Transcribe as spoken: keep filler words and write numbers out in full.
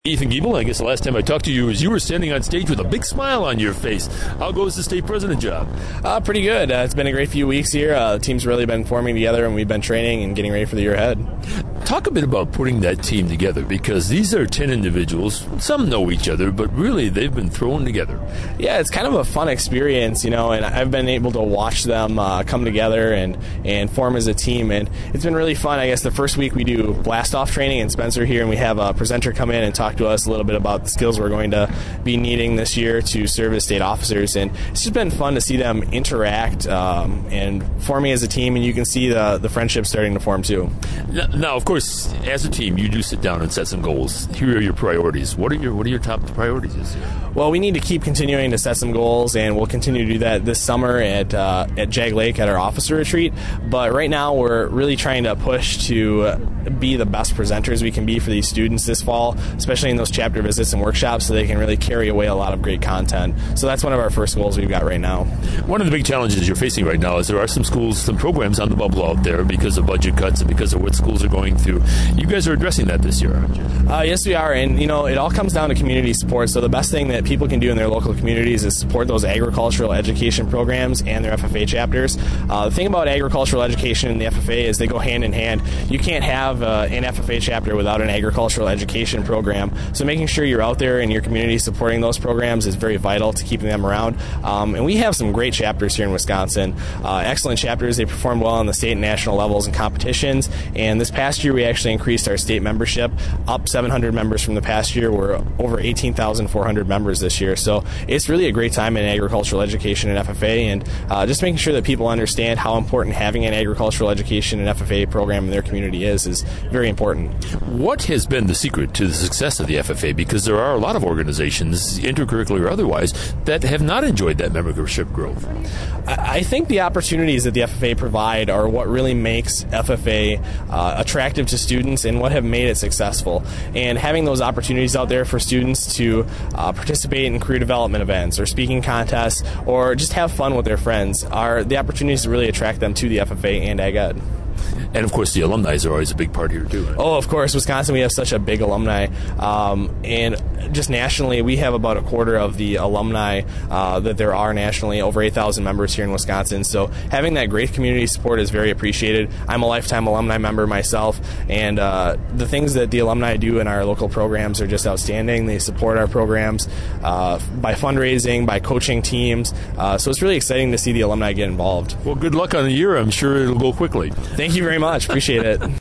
Ethan Giebel, I guess the last time I talked to you was you were standing on stage with a big smile on your face. How goes the state president job? Uh, pretty good. Uh, it's been a great few weeks here. Uh, the team's really been forming together, and we've been training and getting ready for the year ahead. Talk a bit about putting that team together, because these are ten individuals. Some know each other, but really they've been thrown together. Yeah, it's kind of a fun experience, you know, and I've been able to watch them uh, come together and, and form as a team, and it's been really fun. I guess the first week we do blast-off training in Spencer here, and we have a presenter come in and talk to us a little bit about the skills we're going to be needing this year to serve as state officers, and it's just been fun to see them interact um, and forming as a team, and you can see the, the friendship starting to form too. Now, of course, as a team, you do sit down and set some goals. Here are your priorities. What are your What are your top priorities this year? Well, we need to keep continuing to set some goals, and we'll continue to do that this summer at uh, at Jag Lake at our officer retreat. But right now, we're really trying to push to be the best presenters we can be for these students this fall, especially in those chapter visits and workshops, so they can really carry away a lot of great content. So that's one of our first goals we've got right now. One of the big challenges you're facing right now is there are some schools, some programs on the bubble out there because of budget cuts and because of what schools are going through. You guys are addressing that this year, aren't you? Uh, yes, we are, and you know, it all comes down to community support. So the best thing that people can do in their local communities is support those agricultural education programs and their F F A chapters. Uh, the thing about agricultural education and the F F A is they go hand in hand. You can't have uh, an F F A chapter without an agricultural education program. So making sure you're out there in your community supporting those programs is very vital to keeping them around. Um, and we have some great chapters here in Wisconsin. Uh, excellent chapters. They perform well on the state and national levels in competitions. And this past year, we actually increased our state membership up seven hundred members from the past year. We're over eighteen thousand four hundred members this year. So it's really a great time in agricultural education and F F A, and uh, just making sure that people understand how important having an agricultural education and F F A program in their community is is very important. What has been the secret to the success of the F F A? Because there are a lot of organizations, intercurricular or otherwise, that have not enjoyed that membership growth. I think the opportunities that the F F A provide are what really makes F F A uh, attractive to students and what have made it successful. And having those opportunities out there for students to uh, participate in career development events or speaking contests or just have fun with their friends are the opportunities to really attract them to the F F A and Ag Ed. And, of course, the alumni are always a big part here, too. Right? Oh, of course. Wisconsin, we have such a big alumni. Um, and just nationally, we have about a quarter of the alumni uh, that there are nationally, over eight thousand members here in Wisconsin. So having that great community support is very appreciated. I'm a lifetime alumni member myself, and uh, the things that the alumni do in our local programs are just outstanding. They support our programs uh, by fundraising, by coaching teams. Uh, so it's really exciting to see the alumni get involved. Well, good luck on the year. I'm sure it'll go quickly. Thank you very much. Appreciate it.